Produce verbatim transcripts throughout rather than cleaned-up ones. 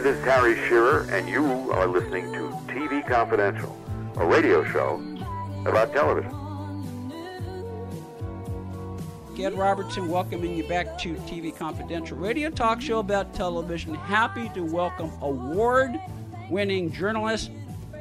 this is Harry Shearer, and you are listening to T V Confidential, a radio show about television. Ed Robertson welcoming you back to T V Confidential, radio talk show about television. Happy to welcome award-winning journalist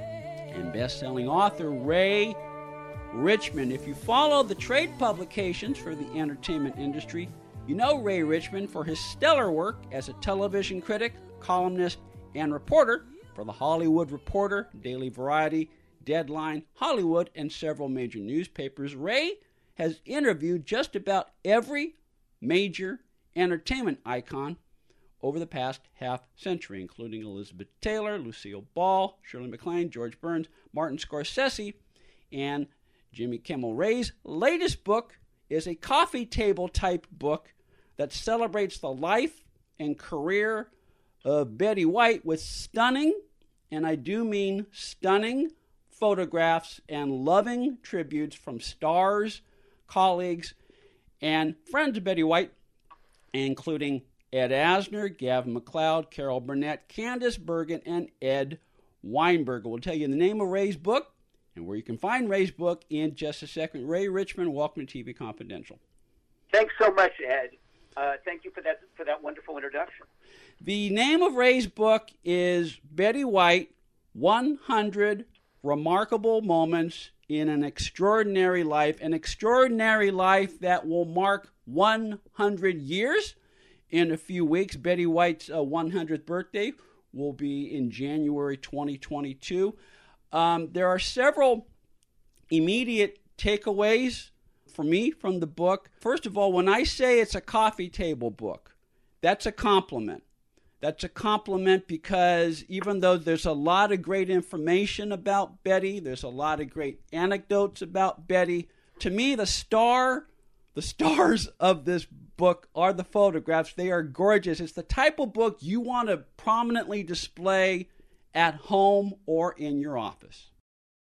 and best-selling author Ray Richmond. If you follow the trade publications for the entertainment industry, you know Ray Richmond for his stellar work as a television critic, columnist, and reporter for The Hollywood Reporter, Daily Variety, Deadline, Hollywood, and several major newspapers. Ray has interviewed just about every major entertainment icon over the past half century, including Elizabeth Taylor, Lucille Ball, Shirley MacLaine, George Burns, Martin Scorsese, and Jimmy Kimmel. Ray's latest book is a coffee table type book that celebrates the life and career of Betty White with stunning, and I do mean stunning, photographs and loving tributes from stars, colleagues, and friends of Betty White, including Ed Asner, Gavin MacLeod, Carol Burnett, Candice Bergen, and Ed Weinberger. We'll tell you the name of Ray's book and where you can find Ray's book in just a second. Ray Richmond, welcome to T V Confidential. Thanks so much, Ed. Uh, thank you for that for that wonderful introduction. The name of Ray's book is Betty White, one hundred Remarkable Moments in an Extraordinary Life, an extraordinary life that will mark one hundred years in a few weeks. Betty White's uh, one hundredth birthday will be in January twenty twenty-two. Um, there are several immediate takeaways for me from the book. First of all, when I say it's a coffee table book, that's a compliment. That's a compliment because even though there's a lot of great information about Betty, there's a lot of great anecdotes about Betty, to me the star, the stars of this book are the photographs. They are gorgeous. It's the type of book you want to prominently display at home or in your office.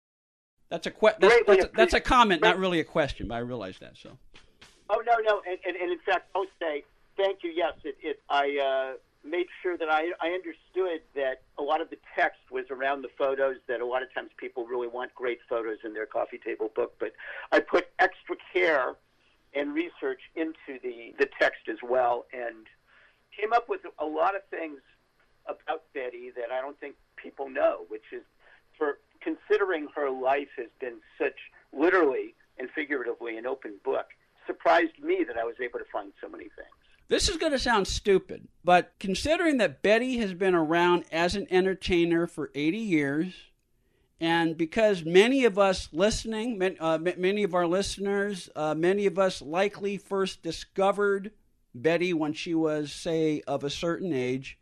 That's a que- that's, that's, a, that's a comment, not really a question, but I realize that. So. Oh no, no, and, and, and in fact, I'll say thank you. Yes, it, it I uh, made sure that I I understood that a lot of the text was around the photos. That a lot of times people really want great photos in their coffee table book, but I put extra care and research into the the text as well, and came up with a lot of things about Betty that I don't think people know, which is for considering her life has been such literally and figuratively an open book, surprised me that I was able to find so many things. This is going to sound stupid, but considering that Betty has been around as an entertainer for eighty years, and because many of us listening, uh, many of our listeners, uh, many of us likely first discovered Betty when she was, say, of a certain age,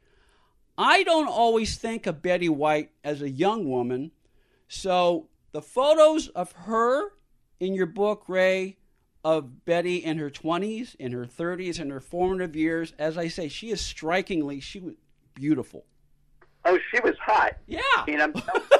I don't always think of Betty White as a young woman. So the photos of her in your book, Ray, of Betty in her twenties, in her thirties, in her formative years, as I say, she is strikingly, she was beautiful. Oh, she was hot. Yeah. I mean, I'm,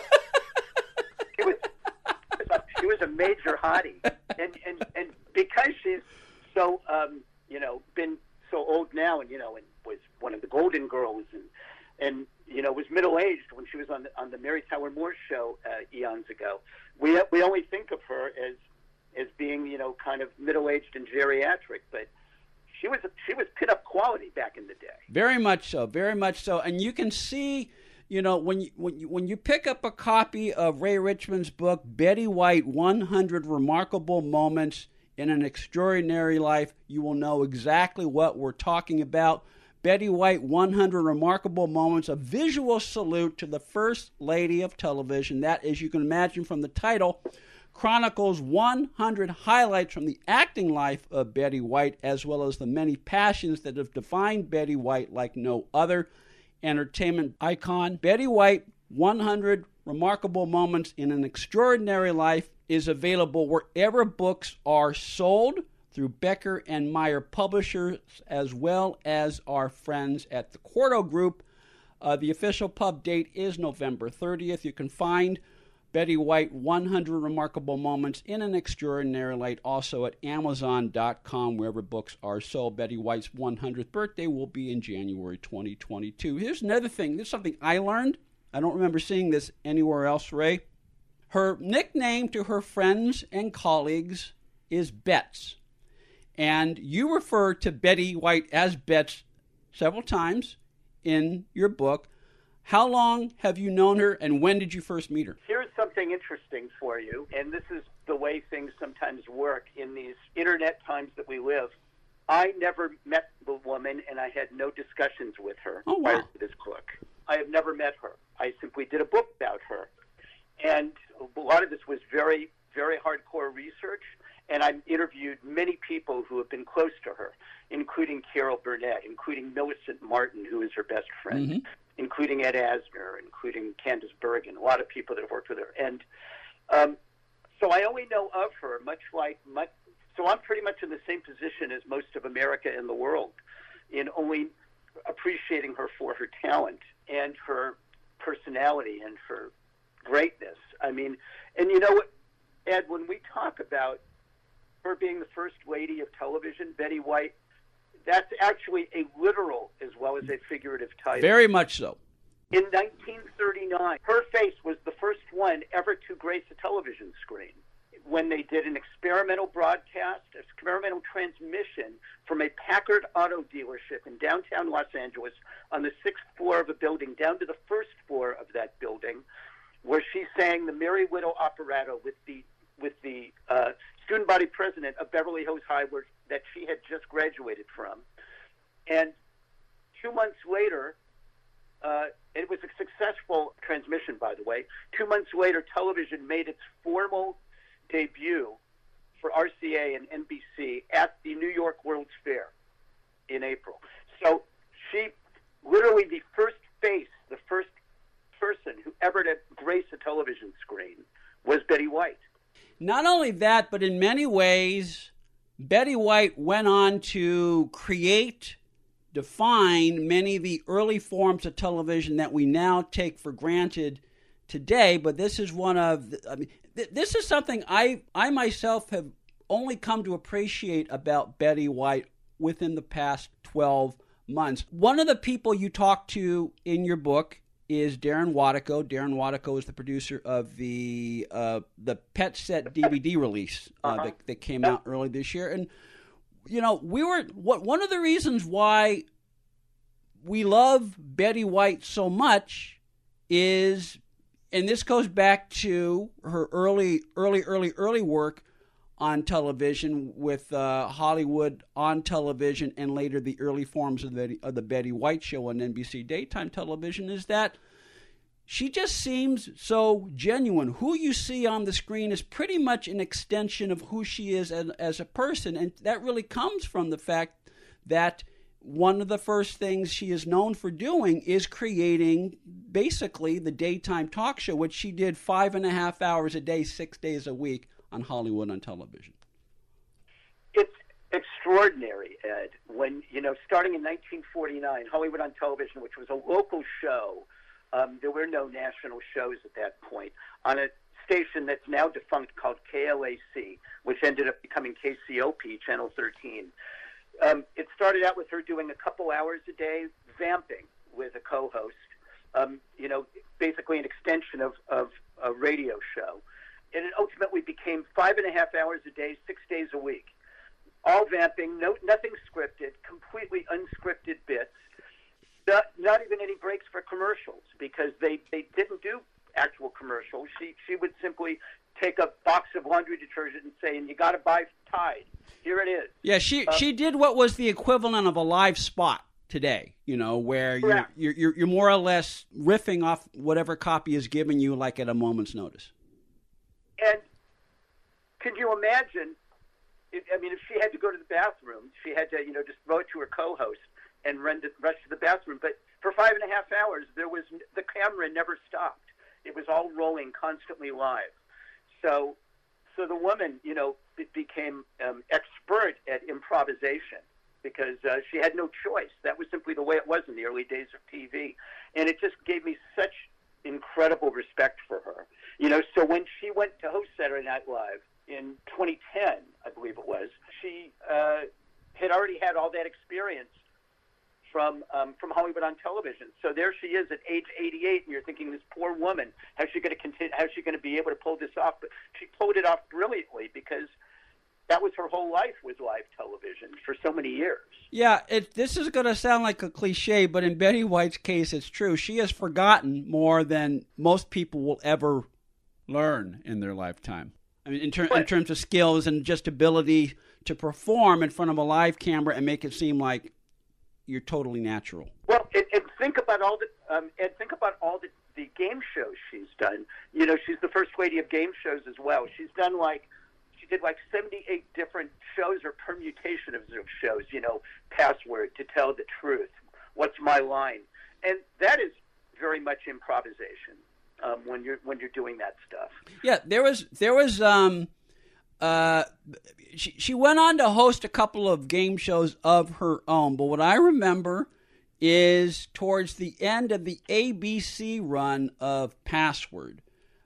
she, was, she was a major hottie. And, and, and because she's so, um, you know, been so old now and, you know, and was one of the Golden Girls and, and you know, was middle-aged when she was on the, on the Mary Tyler Moore show uh, eons ago. We we only think of her as as being, you know, kind of middle-aged and geriatric, but she was she was pin-up quality back in the day. Very much so, very much so. And you can see, you know, when you, when you, when you pick up a copy of Ray Richmond's book, Betty White, one hundred Remarkable Moments in an Extraordinary Life, you will know exactly what we're talking about. Betty White, one hundred Remarkable Moments, a visual salute to the First Lady of Television. That, as you can imagine from the title, chronicles one hundred highlights from the acting life of Betty White, as well as the many passions that have defined Betty White like no other entertainment icon. Betty White, one hundred Remarkable Moments in an Extraordinary Life, is available wherever books are sold, through Becker and Meyer Publishers, as well as our friends at the Quarto Group. Uh, the official pub date is November thirtieth. You can find Betty White, one hundred Remarkable Moments in an Extraordinary Light, also at amazon dot com, wherever books are sold. Betty White's one hundredth birthday will be in January twenty twenty-two. Here's another thing. This is something I learned. I don't remember seeing this anywhere else, Ray. Her nickname to her friends and colleagues is Bets. And you refer to Betty White as Bets several times in your book. How long have you known her, and when did you first meet her? Here's something interesting for you, and this is the way things sometimes work in these internet times that we live. I never met the woman, and I had no discussions with her oh, wow. prior to this book. I have never met her. I simply did a book about her. And a lot of this was very, very hardcore research, and I interviewed many people who have been close to her, including Carol Burnett, including Millicent Martin, who is her best friend, mm-hmm. including Ed Asner, including Candace Bergen, a lot of people that have worked with her. And um, so I only know of her, much like, much, so I'm pretty much in the same position as most of America and the world, in only appreciating her for her talent and her personality and her greatness. I mean, and you know what, Ed, when we talk about her being the first lady of television, Betty White, that's actually a literal as well as a figurative title. Very much so. In nineteen thirty-nine, her face was the first one ever to grace a television screen when they did an experimental broadcast, experimental transmission from a Packard auto dealership in downtown Los Angeles on the sixth floor of a building down to the first floor of that building, where she sang the Merry Widow operetta with the with the uh, student body president of Beverly Hills High, where, that she had just graduated from. And two months later, uh, it was a successful transmission, by the way. Two months later, television made its formal debut for R C A and N B C at the New York World's Fair in April. So she, literally the first face, the first person who ever to grace a television screen was Betty White. Not only that, but in many ways, Betty White went on to create, define many of the early forms of television that we now take for granted today. But this is one of, the, I mean, th- this is something I, I myself have only come to appreciate about Betty White within the past twelve months. One of the people you talk to in your book is Darren Wattico. Darren Wattico is the producer of the uh, the Pet Set D V D release uh, uh-huh. that, that came out early this year. And, you know, we were what one of the reasons why we love Betty White so much is, and this goes back to her early, early, early, early work on television with uh, Hollywood on television, and later the early forms of the, of the Betty White Show on N B C daytime television, is that she just seems so genuine. Who you see on the screen is pretty much an extension of who she is as, as a person, and that really comes from the fact that one of the first things she is known for doing is creating basically the daytime talk show, which she did five and a half hours a day, six days a week on Hollywood on television. It's extraordinary, Ed, when, you know, starting in nineteen forty-nine, Hollywood on Television, which was a local show, um, there were no national shows at that point, on a station that's now defunct called K L A C, which ended up becoming K C O P, Channel thirteen. Um, it started out with her doing a couple hours a day, vamping with a co-host, um, you know, basically an extension of, of a radio show. And it ultimately became five and a half hours a day, six days a week. All vamping, no, nothing scripted, completely unscripted bits. Not, not even any breaks for commercials, because they, they didn't do actual commercials. She she would simply take a box of laundry detergent and say, and you got to buy Tide. Here it is. Yeah, she, uh, she did what was the equivalent of a live spot today, you know, where you're, you're, you're, you're more or less riffing off whatever copy is given you, like at a moment's notice. And can you imagine, if, I mean, if she had to go to the bathroom, she had to, you know, just throw it to her co-host and run to, rush to the bathroom. But for five and a half hours, there was the camera never stopped. It was all rolling constantly live. So so the woman, you know, became um, expert at improvisation because uh, she had no choice. That was simply the way it was in the early days of T V. And it just gave me such incredible respect for her. You You know, so when she went to host Saturday Night Live in twenty ten, I believe it was, she uh, had already had all that experience from um, from Hollywood on television. So there she is at age eighty-eight, and you're thinking, this poor woman, how's she going to continue? How's she going to be able to pull this off? But she pulled it off brilliantly because that was her whole life, was live television for so many years. Yeah, it, this is going to sound like a cliche, but in Betty White's case, it's true. She has forgotten more than most people will ever learn in their lifetime. I mean, in, ter- in terms of skills and just ability to perform in front of a live camera and make it seem like you're totally natural. Well, and, and think about all the um, and think about all the, the game shows she's done. You know, she's the first lady of game shows as well. She's done like she did like seventy-eight different shows or permutation of shows. You know, Password, To Tell the Truth, What's My Line, and that is very much improvisation um, when you're when you're doing that stuff. Yeah, there was there was. Um... Uh, she she went on to host a couple of game shows of her own, but what I remember is towards the end of the A B C run of Password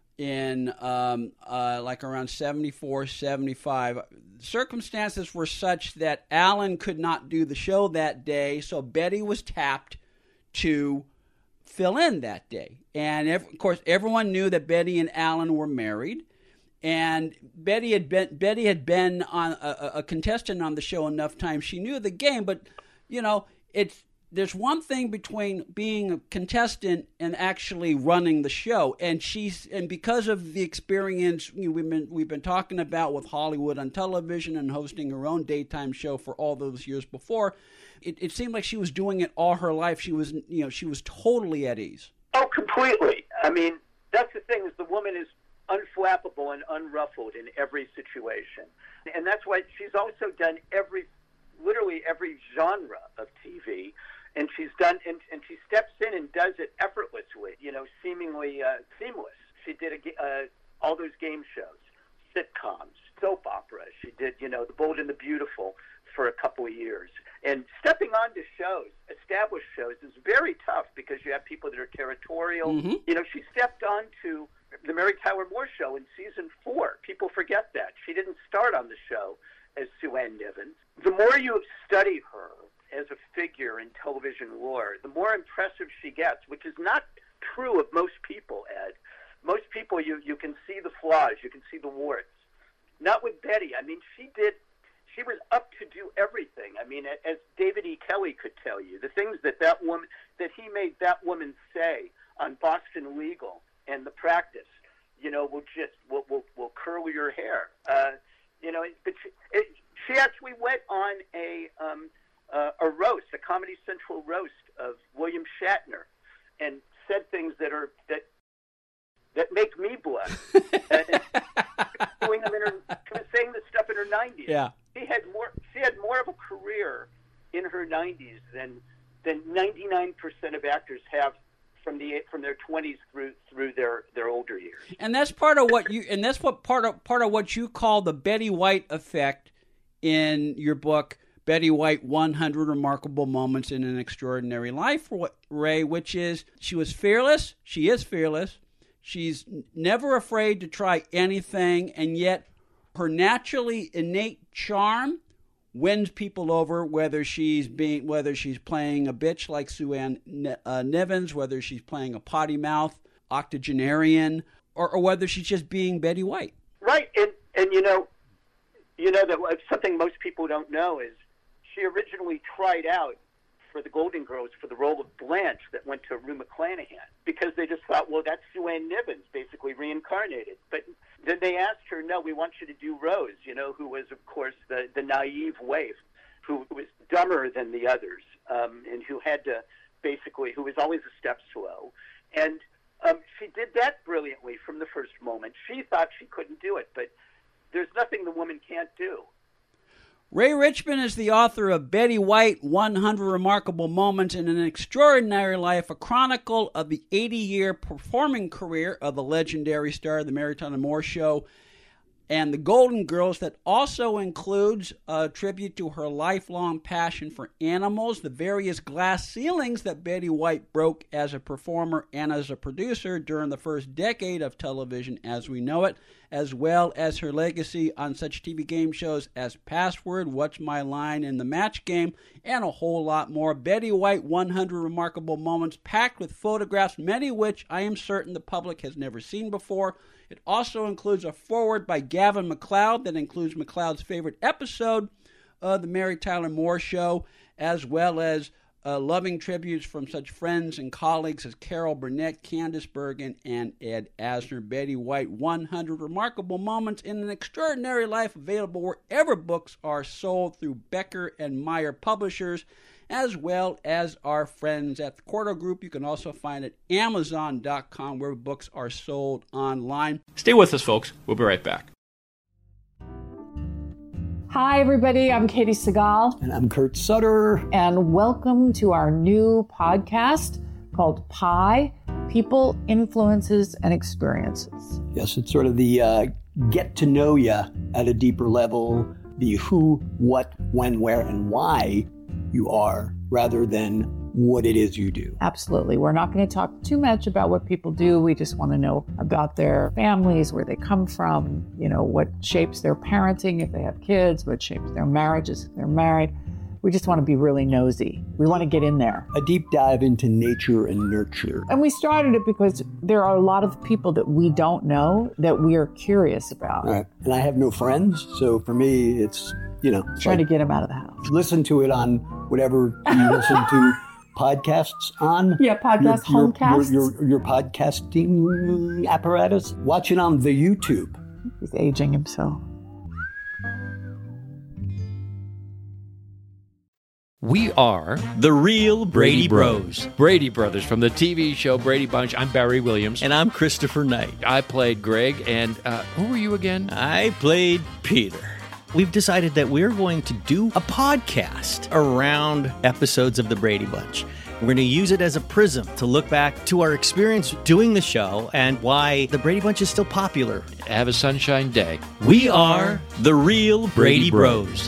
in um, uh, like around seventy-four, seventy-five, circumstances were such that Alan could not do the show that day, so Betty was tapped to fill in that day. And of course, everyone knew that Betty and Alan were married. And Betty had been Betty had been on a, a contestant on the show enough times. She knew the game, but you know, it's there's one thing between being a contestant and actually running the show. And she's and because of the experience you know, we've been we've been talking about with Hollywood on television and hosting her own daytime show for all those years before, it, it seemed like she was doing it all her life. She was you know she was totally at ease. Oh, completely. I mean, that's the thing is the woman is unflappable and unruffled in every situation. And that's why she's also done every, literally every genre of T V. And she's done, and, and she steps in and does it effortlessly, you know, seemingly uh, seamless. She did a, uh, all those game shows, sitcoms, soap operas. She did, you know, The Bold and the Beautiful for a couple of years. And stepping onto shows, established shows, is very tough because you have people that are territorial. Mm-hmm. You know, she stepped onto the Mary Tyler Moore Show in season four. People forget that. She didn't start on the show as Sue Ann Nivens. The more you study her as a figure in television lore, the more impressive she gets, which is not true of most people, Ed. Most people, you, you can see the flaws, you can see the warts. Not with Betty. I mean, she did, she was up to do everything. I mean, as David E. Kelly could tell you, the things that that woman, that he made that woman say on Boston Legal and The Practice, you know, will just, will, will, will curl your hair. Uh, you know, but she, it, she actually went on a, um, uh, a roast, a Comedy Central roast of William Shatner, and said things that are, that, that make me blush. and, doing them in her, saying this stuff in her nineties. Yeah. She had more, she had more of a career in her nineties than, than ninety-nine percent of actors have from the from their twenties through through their, their older years. And that's part of what you and that's what part of part of what you call the Betty White effect in your book, Betty White: one hundred Remarkable Moments in an Extraordinary Life, Ray, which is she was fearless, she is fearless, she's never afraid to try anything, and yet her naturally innate charm wins people over, whether she's being, whether she's playing a bitch like Sue Ann uh, Nivens, whether she's playing a potty mouth octogenarian, or, or whether she's just being Betty White. Right, and and you know, you know that something most people don't know is she originally tried out for the Golden Girls for the role of Blanche that went to Rue McClanahan because they just thought, well, that's Sue Ann Nivens, basically reincarnated. But then they asked her, no, we want you to do Rose, you know, who was, of course, the, the naive waif, who was dumber than the others, um, and who had to basically, who was always a step slow. And um, she did that brilliantly from the first moment. She thought she couldn't do it, but there's nothing the woman can't do. Ray Richmond is the author of Betty White: one hundred Remarkable Moments in an Extraordinary Life, a chronicle of the eighty-year performing career of the legendary star of the Mary Tyler Moore Show. and the Golden Girls, that also includes a tribute to her lifelong passion for animals, the various glass ceilings that Betty White broke as a performer and as a producer during the first decade of television as we know it, as well as her legacy on such T V game shows as Password, What's My Line, and The Match Game, and a whole lot more. Betty White, one hundred Remarkable Moments, packed with photographs, many of which I am certain the public has never seen before. It also includes a foreword by Gavin MacLeod that includes MacLeod's favorite episode of The Mary Tyler Moore Show, as well as uh, loving tributes from such friends and colleagues as Carol Burnett, Candice Bergen, and Ed Asner. Betty White, one hundred Remarkable Moments in an Extraordinary Life, available wherever books are sold through Becker and Meyer Publishers, as well as our friends at the Quarto Group. You can also find it at amazon dot com, where books are sold online. Stay with us, folks. We'll be right back. Hi, everybody. I'm Katie Segal. And I'm Kurt Sutter. And welcome to our new podcast called Pi, People, Influences, and Experiences. Yes, it's sort of the uh, get to know you at a deeper level, the who, what, when, where, and why you are, rather than what it is you do. Absolutely. We're not going to talk too much about what people do. We just want to know about their families, where they come from, you know, what shapes their parenting if they have kids, what shapes their marriages if they're married. We just want to be really nosy. We want to get in there. A deep dive into nature and nurture. And we started it because there are a lot of people that we don't know that we are curious about. All right. And I have no friends, so for me, it's, you know. Trying like, to get them out of the house. Listen to it on whatever you listen to podcasts on. Yeah, podcast, your, homecasts. Your, your, your podcasting apparatus. Watch it on the YouTube. He's aging himself. We are the real Brady Bros. Brady Brothers from the T V show Brady Bunch. I'm Barry Williams. And I'm Christopher Knight. I played Greg, and uh, who were you again? I played Peter. We've decided that we're going to do a podcast around episodes of the Brady Bunch. We're going to use it as a prism to look back to our experience doing the show and why the Brady Bunch is still popular. Have a sunshine day. We are the real Brady Bros.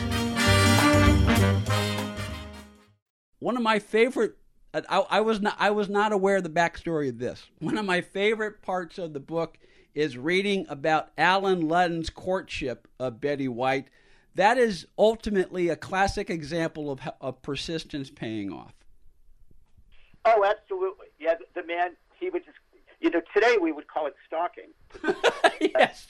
One of my favorite, I, I was not I was not aware of the backstory of this. One of my favorite parts of the book is reading about Alan Ludden's courtship of Betty White. That is ultimately a classic example of, of persistence paying off. Oh, absolutely. Yeah, the, the man, he would just, you know, today we would call it stalking. Yes.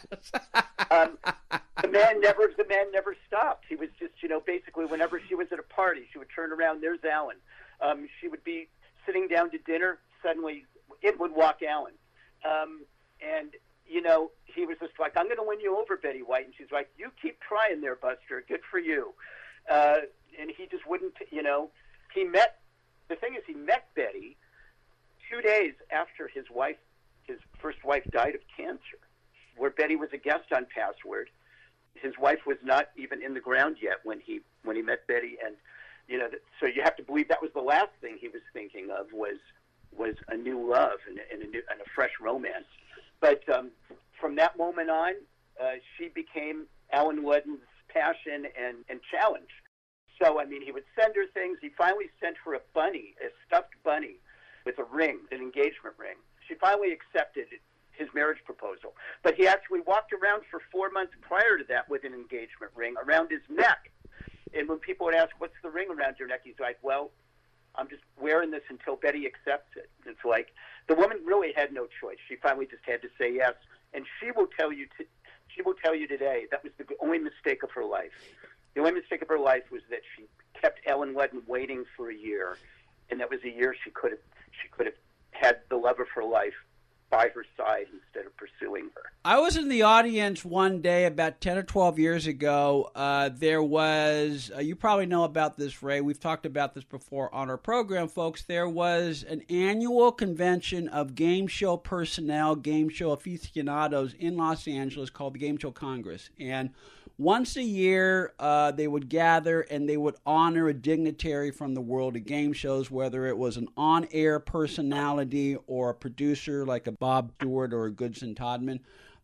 um, the man never, the man never stopped. He was just, you know, basically whenever she was at a party, she would turn around, there's Alan. Um, she would be sitting down to dinner, suddenly in would walk Alan. Um, And, you know, he was just like, I'm going to win you over, Betty White. And she's like, you keep trying there, Buster. Good for you. Uh, and he just wouldn't, you know, he met, the thing is he met Betty two days after his wife, his first wife died of cancer, where Betty was a guest on Password. His wife was not even in the ground yet when he, when he met Betty. And, you know, so you have to believe that was the last thing he was thinking of was, was a new love and, and, a, new, and a fresh romance. But um, from that moment on, uh, she became Alan Ludden's passion and, and challenge. So, I mean, he would send her things. He finally sent her a bunny, a stuffed bunny with a ring, an engagement ring. She finally accepted his marriage proposal. But he actually walked around for four months prior to that with an engagement ring around his neck. And when people would ask, what's the ring around your neck? He's like, well, I'm just wearing this until Betty accepts it. It's like the woman really had no choice. She finally just had to say yes, and she will tell you. To, she will tell you today that was the only mistake of her life. The only mistake of her life was that she kept Alan Ludden waiting for a year, and that was a year she could have she could have had the love of her life by her side instead of pursuing her. I was in the audience one day about ten or twelve years ago. Uh, there was, uh, you probably know about this, Ray. We've talked about this before on our program, folks. There was an annual convention of game show personnel, game show aficionados in Los Angeles called the Game Show Congress. And once a year, uh, they would gather and they would honor a dignitary from the world of game shows, whether it was an on-air personality or a producer like a Bob Stewart or a Goodson Todman.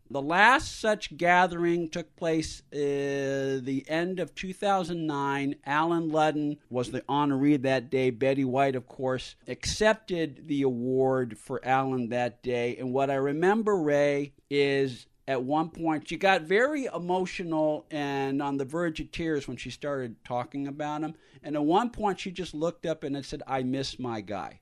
The last such gathering took place uh, the end of two thousand nine. Alan Ludden was the honoree that day. Betty White, of course, accepted the award for Alan that day. And what I remember, Ray, is at one point she got very emotional and on the verge of tears when she started talking about him. And at one point she just looked up and said, "I miss my guy."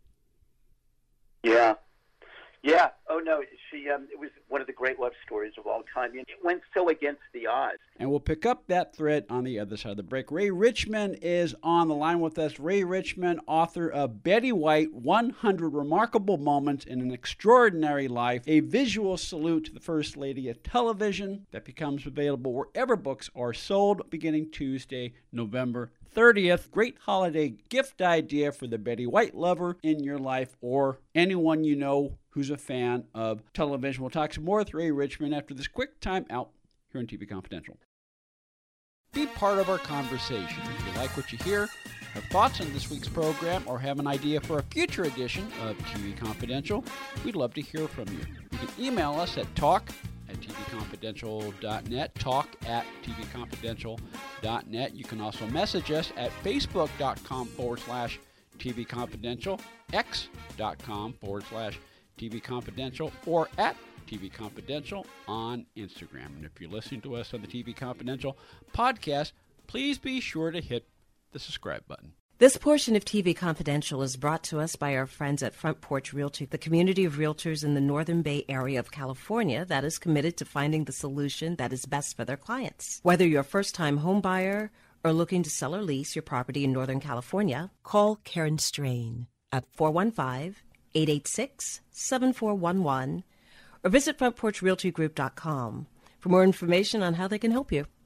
Yeah. Yeah. Oh, no. She. Um, it was one of the great love stories of all time. It went so against the odds. And we'll pick up that thread on the other side of the break. Ray Richmond is on the line with us. Ray Richmond, author of Betty White, one hundred Remarkable Moments in an Extraordinary Life, a visual salute to the First Lady of Television, that becomes available wherever books are sold beginning Tuesday, November thirtieth. Great holiday gift idea for the Betty White lover in your life or anyone you know who's a fan of television. We'll talk some more with Ray Richmond after this quick time out here on T V Confidential. Be part of our conversation. If you like what you hear, have thoughts on this week's program, or have an idea for a future edition of T V Confidential, we'd love to hear from you. You can email us at talk at t v confidential dot net, talk at t v confidential dot net. You can also message us at facebook.com forward slash TV Confidential, x.com forward slash TV Confidential, or at T V Confidential on Instagram. And if you're listening to us on the T V Confidential podcast, please be sure to hit the subscribe button. This portion of T V Confidential is brought to us by our friends at Front Porch Realty, the community of realtors in the Northern Bay area of California that is committed to finding the solution that is best for their clients. Whether you're a first-time home buyer or looking to sell or lease your property in Northern California, call Karen Strain at four one five, eight eight six, seven four one one or visit front porch realty group dot com for more information on how they can help you.